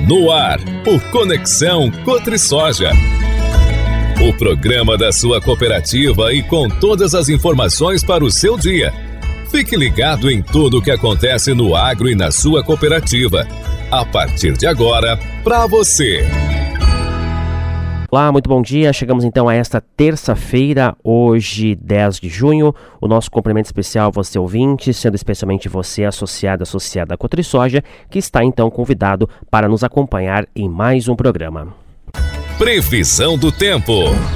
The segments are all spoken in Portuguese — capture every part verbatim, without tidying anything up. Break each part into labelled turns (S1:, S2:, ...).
S1: No ar, o Conexão Cotrisoja. O programa da sua cooperativa e com todas as informações para o seu dia. Fique ligado em tudo o que acontece no agro e na sua cooperativa. A partir de agora, para você.
S2: Olá, muito bom dia. Chegamos então a esta terça-feira, hoje dez de junho. O nosso cumprimento especial a você ouvinte, sendo especialmente você associado, associada à Cotrisoja, que está então convidado para nos acompanhar em mais um programa.
S1: Previsão do tempo.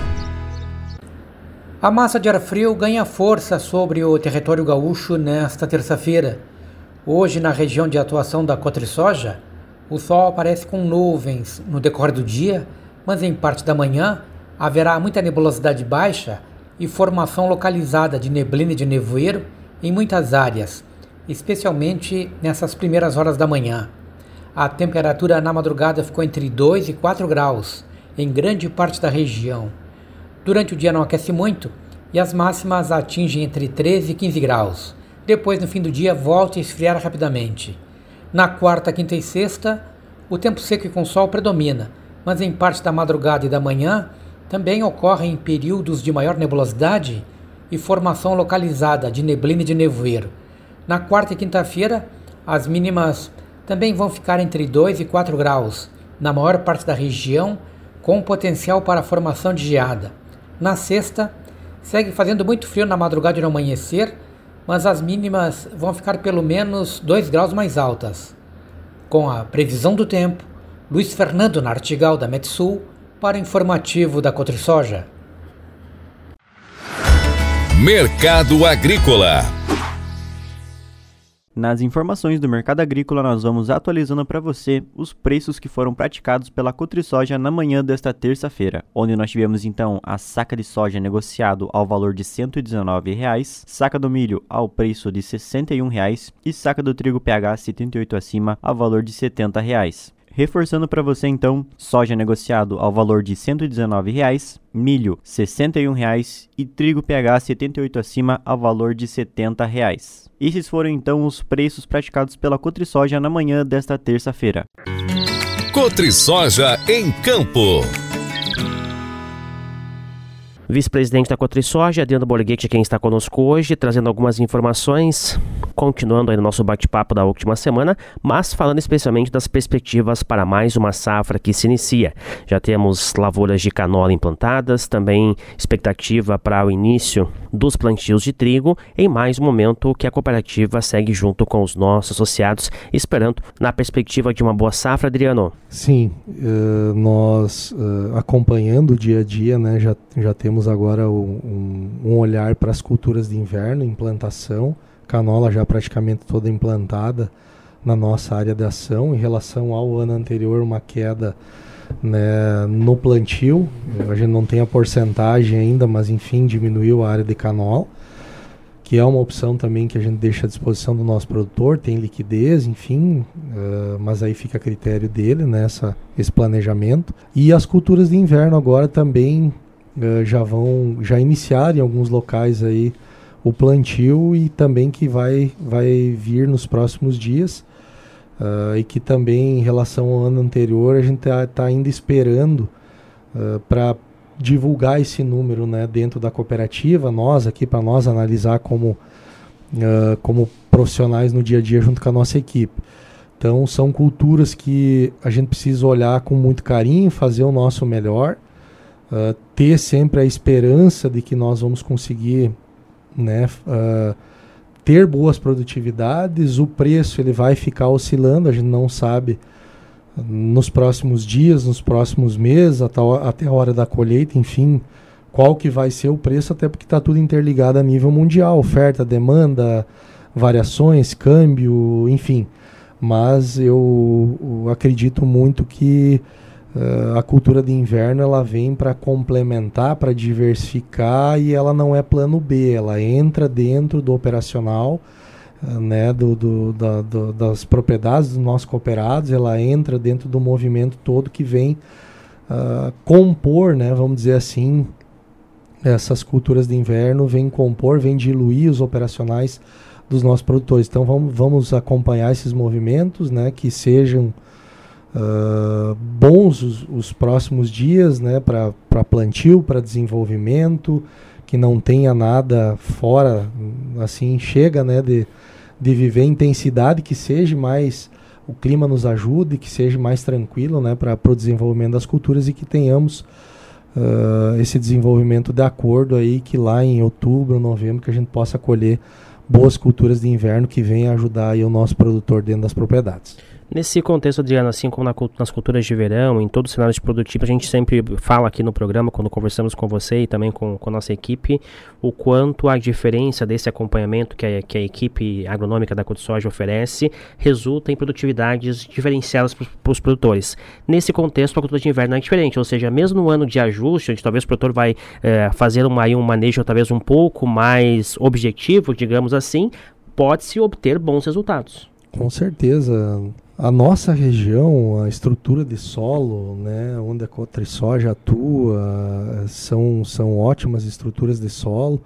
S3: A massa de ar frio ganha força sobre o território gaúcho nesta terça-feira. Hoje, na região de atuação da Cotrisoja, o sol aparece com nuvens no decorrer do dia, mas em parte da manhã haverá muita nebulosidade baixa e formação localizada de neblina e de nevoeiro em muitas áreas, especialmente nessas primeiras horas da manhã. A temperatura na madrugada ficou entre dois e quatro graus em grande parte da região. Durante o dia não aquece muito e as máximas atingem entre treze e quinze graus. Depois, no fim do dia, volta a esfriar rapidamente. Na quarta, quinta e sexta, o tempo seco e com sol predomina, mas em parte da madrugada e da manhã também ocorrem períodos de maior nebulosidade e formação localizada de neblina e de nevoeiro. Na quarta e quinta-feira, as mínimas também vão ficar entre dois e quatro graus, na maior parte da região, com potencial para a formação de geada. Na sexta, segue fazendo muito frio na madrugada e no amanhecer, mas as mínimas vão ficar pelo menos dois graus mais altas. Com a previsão do tempo, Luiz Fernando Nartigal, da Metsul, para o informativo da Cotrisoja.
S1: Mercado Agrícola.
S4: Nas informações do mercado agrícola, nós vamos atualizando para você os preços que foram praticados pela Cotrisoja na manhã desta terça-feira, onde nós tivemos então a saca de soja negociado ao valor de cento e dezenove reais, saca do milho ao preço de sessenta e um reais e saca do trigo P H setenta e oito acima ao valor de setenta reais. Reforçando para você então, soja negociado ao valor de cento e dezenove reais, milho sessenta e um reais e trigo P H setenta e oito acima ao valor de setenta reais. Esses foram então os preços praticados pela Cotrisoja na manhã desta terça-feira.
S1: Cotrisoja em campo.
S2: Vice-presidente da Cotrisoja, Adriano Borghetti, quem está conosco hoje, trazendo algumas informações, continuando aí no nosso bate-papo da última semana, mas falando especialmente das perspectivas para mais uma safra que se inicia. Já temos lavouras de canola implantadas, também expectativa para o início dos plantios de trigo, em mais um momento que a cooperativa segue junto com os nossos associados, esperando na perspectiva de uma boa safra, Adriano.
S5: Sim, uh, nós uh, acompanhando o dia a dia, né, já, já temos agora um, um olhar para as culturas de inverno, implantação, canola já praticamente toda implantada na nossa área de ação. Em relação ao ano anterior, uma queda, né, no plantio, a gente não tem a porcentagem ainda, mas enfim, diminuiu a área de canola, que é uma opção também que a gente deixa à disposição do nosso produtor, tem liquidez, enfim, uh, mas aí fica a critério dele, né, essa, esse planejamento. E as culturas de inverno agora também Uh, já vão já iniciar em alguns locais aí o plantio e também que vai, vai vir nos próximos dias uh, e que também em relação ao ano anterior a gente está tá ainda esperando uh, para divulgar esse número, né, dentro da cooperativa, nós aqui para nós analisar como, uh, como profissionais no dia a dia junto com a nossa equipe. Então são culturas que a gente precisa olhar com muito carinho, fazer o nosso melhor. Uh, ter sempre a esperança de que nós vamos conseguir, né, uh, ter boas produtividades. O preço ele vai ficar oscilando, a gente não sabe uh, nos próximos dias, nos próximos meses, até, até a hora da colheita, enfim, qual que vai ser o preço, até porque está tudo interligado a nível mundial, oferta, demanda, variações, câmbio, enfim. Mas eu, eu acredito muito que Uh, a cultura de inverno ela vem para complementar, para diversificar, e ela não é plano B, ela entra dentro do operacional, uh, né, do, do, da, do, das propriedades dos nossos cooperados, ela entra dentro do movimento todo que vem uh, compor, né, vamos dizer assim, essas culturas de inverno, vem compor, vem diluir os operacionais dos nossos produtores. Então vamos, vamos acompanhar esses movimentos, né, que sejam uh, bons os, os próximos dias, né, para plantio, para desenvolvimento, que não tenha nada fora, assim, chega, né, de, de viver intensidade, que seja mais, o clima nos ajude, que seja mais tranquilo, né, para o desenvolvimento das culturas e que tenhamos uh, esse desenvolvimento de acordo aí, que lá em outubro, novembro, que a gente possa colher boas culturas de inverno que venham ajudar aí o nosso produtor dentro das propriedades.
S2: Nesse contexto, Adriano, assim como na, nas culturas de verão, em todo o cenário de produtivo, a gente sempre fala aqui no programa, quando conversamos com você e também com, com a nossa equipe, o quanto a diferença desse acompanhamento que a, que a equipe agronômica da CotriSoja oferece resulta em produtividades diferenciadas para os produtores. Nesse contexto, a cultura de inverno é diferente, ou seja, mesmo no ano de ajuste, onde talvez o produtor vai é, fazer uma, um manejo talvez um pouco mais objetivo, digamos assim, pode-se obter bons resultados.
S5: Com certeza. A nossa região, a estrutura de solo, né, onde a CotriSoja atua, são, são ótimas estruturas de solo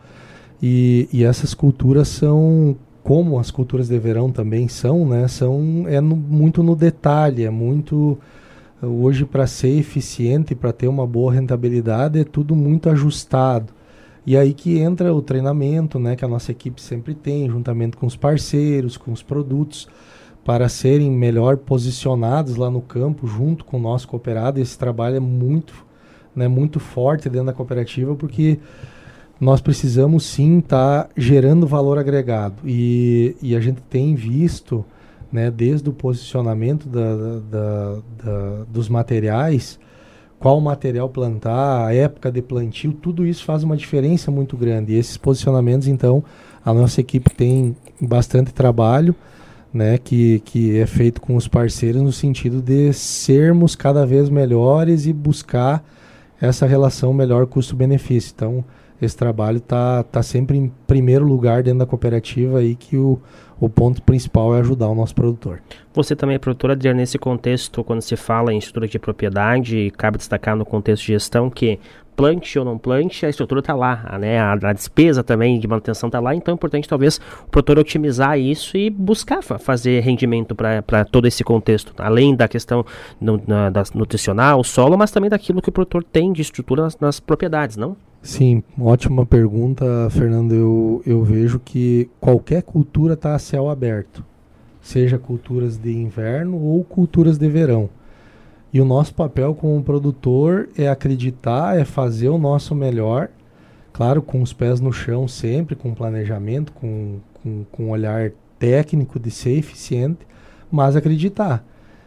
S5: e, e essas culturas são, como as culturas de verão também são, né, são é no, muito no detalhe, é muito, hoje para ser eficiente, para ter uma boa rentabilidade, é tudo muito ajustado. E aí que entra o treinamento, né, que a nossa equipe sempre tem, juntamente com os parceiros, com os produtos, para serem melhor posicionados lá no campo, junto com o nosso cooperado. Esse trabalho é muito, né, muito forte dentro da cooperativa, porque nós precisamos sim estar tá gerando valor agregado. E, e a gente tem visto, né, desde o posicionamento da, da, da, dos materiais, qual material plantar, a época de plantio, tudo isso faz uma diferença muito grande. E esses posicionamentos, então, a nossa equipe tem bastante trabalho, né, que, que é feito com os parceiros no sentido de sermos cada vez melhores e buscar essa relação melhor custo-benefício. Então, esse trabalho está tá sempre em primeiro lugar dentro da cooperativa aí, que o, o ponto principal é ajudar o nosso produtor. Você também é produtor, Adriano, nesse contexto, quando se fala em estrutura de propriedade, cabe destacar no contexto de gestão que plante ou não plante, a estrutura está lá, né? a, a despesa também de manutenção está lá, então é importante talvez o produtor otimizar isso e buscar fa- fazer rendimento para todo esse contexto, além da questão no, na, da nutricional, solo, mas também daquilo que o produtor tem de estrutura nas, nas propriedades, não? Sim, ótima pergunta, Fernando. Eu, eu vejo que qualquer cultura está a céu aberto, seja culturas de inverno ou culturas de verão. E o nosso papel como produtor é acreditar, é fazer o nosso melhor, claro, com os pés no chão sempre, com planejamento, com, com, com um olhar técnico de ser eficiente, mas acreditar.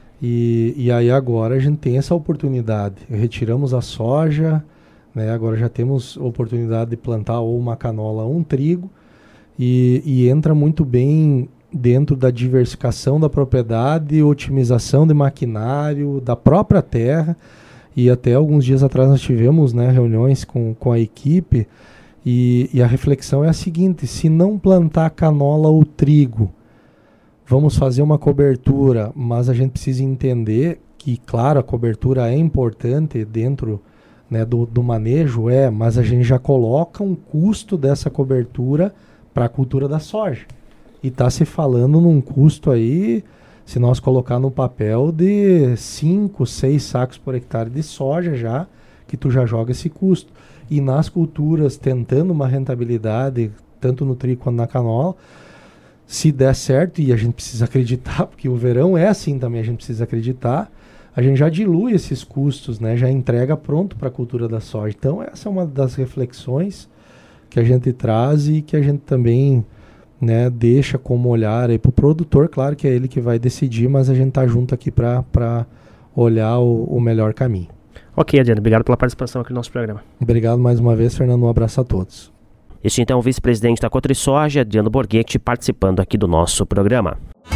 S5: E, e aí agora a gente tem essa oportunidade. Retiramos a soja, né, agora já temos oportunidade de plantar ou uma canola ou um trigo, e, e entra muito bem dentro da diversificação da propriedade, otimização de maquinário, da própria terra. E até alguns dias atrás nós tivemos, né, reuniões com, com a equipe, e, e a reflexão é a seguinte: se não plantar canola ou trigo, vamos fazer uma cobertura, mas a gente precisa entender que, claro, a cobertura é importante dentro, né, do, do manejo, é, mas a gente já coloca um custo dessa cobertura para a cultura da soja. E está se falando num custo aí, se nós colocar no papel, de cinco, seis sacos por hectare de soja já, que tu já joga esse custo. E nas culturas, tentando uma rentabilidade, tanto no trigo quanto na canola, se der certo, e a gente precisa acreditar, porque o verão é assim também, a gente precisa acreditar, a gente já dilui esses custos, né, já entrega pronto para a cultura da soja. Então essa é uma das reflexões que a gente traz e que a gente também, né, deixa como olhar aí para o produtor. Claro que é ele que vai decidir, mas a gente está junto aqui para olhar o, o melhor caminho. Ok, Adriano, obrigado pela participação aqui no nosso programa. Obrigado mais uma vez, Fernando, um abraço a todos. Este então é o vice-presidente da CotriSoja, Adriano Borghetti, participando aqui do nosso programa.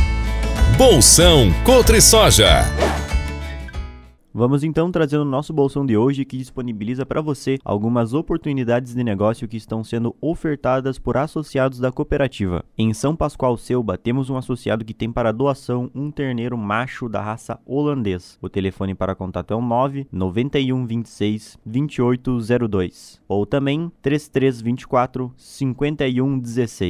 S1: Bolsão CotriSoja.
S4: Vamos então trazer o nosso bolsão de hoje, que disponibiliza para você algumas oportunidades de negócio que estão sendo ofertadas por associados da cooperativa. Em São Pascoal Selba, temos um associado que tem para doação um terneiro macho da raça holandês. O telefone para contato é o nove nove um dois seis dois oito zero dois ou também três três dois quatro cinco um um seis.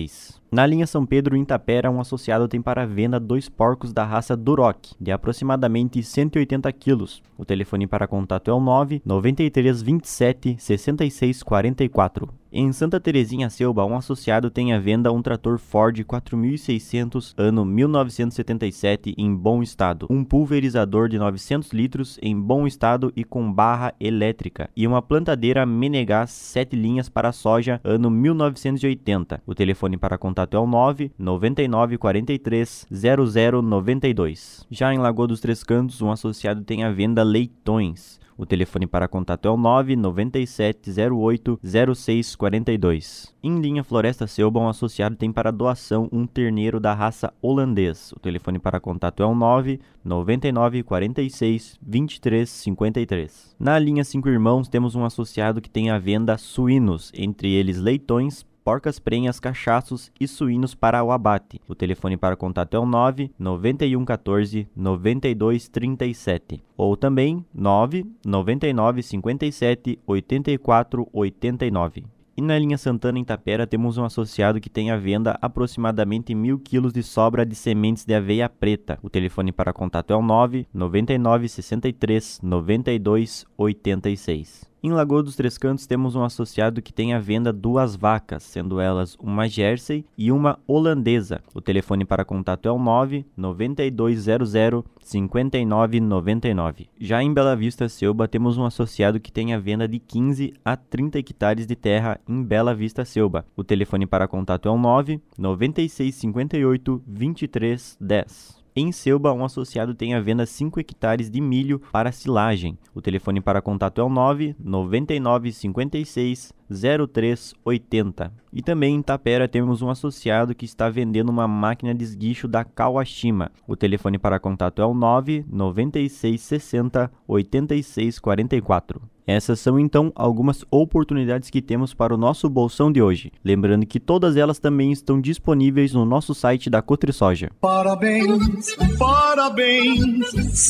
S4: Na linha São Pedro, em Itapera, um associado tem para venda dois porcos da raça Duroc, de aproximadamente cento e oitenta quilos. O telefone para contato é o nove nove três vinte e sete sessenta e seis quarenta e quatro. Em Santa Terezinha, Selba, um associado tem à venda um trator Ford quatro mil e seiscentos, ano mil novecentos e setenta e sete, em bom estado, um pulverizador de novecentos litros em bom estado e com barra elétrica, e uma plantadeira Menegas sete linhas para soja, ano mil novecentos e oitenta. O telefone para contato é o nove nove nove quatro três zero zero nove dois. Já em Lagoa dos Três Cantos, um associado tem à venda leitões. O telefone para contato é o nove nove sete zero oito zero seis quatro dois. Em linha Floresta Selba, um associado tem para doação um terneiro da raça holandês. O telefone para contato é o nove nove nove quatro seis vinte e três cinquenta e três. Na linha Cinco Irmãos, temos um associado que tem à venda suínos, entre eles leitões, porcas prenhas, cachaços e suínos para o abate. O telefone para contato é o nove nove um um quatro nove dois três sete ou também nove nove nove cinco sete oito quatro oito nove. E na linha Santana, em Itapera, temos um associado que tem à venda aproximadamente mil quilos de sobra de sementes de aveia preta. O telefone para contato é o nove nove nove seis três nove dois oito seis. Em Lagoa dos Três Cantos, temos um associado que tem à venda duas vacas, sendo elas uma Jersey e uma holandesa. O telefone para contato é o nove nove dois zero zero cinco nove nove nove. Já em Bela Vista, Selba, temos um associado que tem à venda de quinze a trinta hectares de terra em Bela Vista, Selba. O telefone para contato é o nove nove seis cinco oito vinte e três dez. Em Selba, um associado tem à venda cinco hectares de milho para silagem. O telefone para contato é o nove nove nove cinco seis zero três oito zero. E também em Itapera temos um associado que está vendendo uma máquina de esguicho da Kawashima. O telefone para contato é o nove nove seis sessenta oitenta e seis quarenta e quatro. Essas são então algumas oportunidades que temos para o nosso bolsão de hoje. Lembrando que todas elas também estão disponíveis no nosso site da Cotrisoja.
S6: Parabéns, parabéns,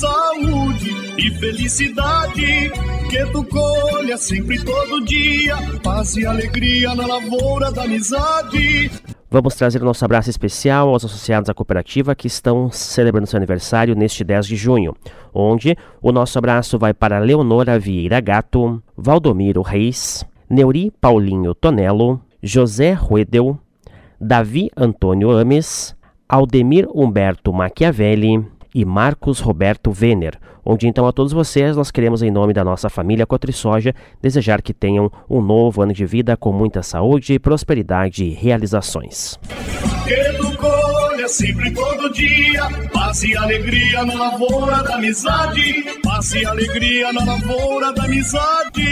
S6: saúde e felicidade, que tu colha sempre todo dia, paz e alegria na lavoura da amizade.
S2: Vamos trazer o nosso abraço especial aos associados à cooperativa que estão celebrando seu aniversário neste dez de junho, onde o nosso abraço vai para Leonora Vieira Gato, Valdomiro Reis, Neuri Paulinho Tonello, José Ruedel, Davi Antônio Ames, Aldemir Humberto Machiavelli e Marcos Roberto Venner, onde então a todos vocês nós queremos, em nome da nossa família Cotrisoja, desejar que tenham um novo ano de vida com muita saúde, prosperidade e realizações.
S6: Que tu colha sempre todo dia, paz e alegria na lavoura da amizade, paz e alegria na lavoura da amizade.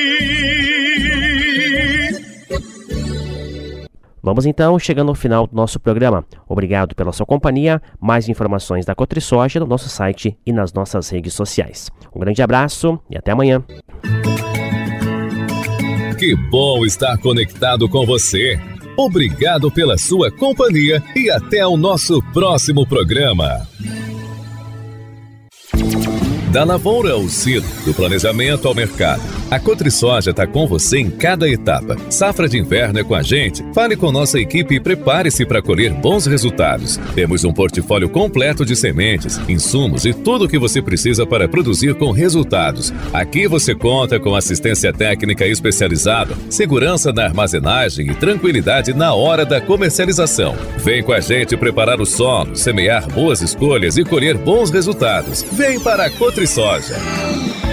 S2: Vamos então chegando ao final do nosso programa. Obrigado pela sua companhia. Mais informações da Cotrisoja no nosso site e nas nossas redes sociais. Um grande abraço e até amanhã.
S1: Que bom estar conectado com você. Obrigado pela sua companhia e até o nosso próximo programa. Da lavoura ao ciro, do planejamento ao mercado, a Cotrisoja está com você em cada etapa. Safra de inverno é com a gente? Fale com nossa equipe e prepare-se para colher bons resultados. Temos um portfólio completo de sementes, insumos e tudo o que você precisa para produzir com resultados. Aqui você conta com assistência técnica especializada, segurança na armazenagem e tranquilidade na hora da comercialização. Vem com a gente preparar o solo, semear boas escolhas e colher bons resultados. Vem para a Cotrisoja.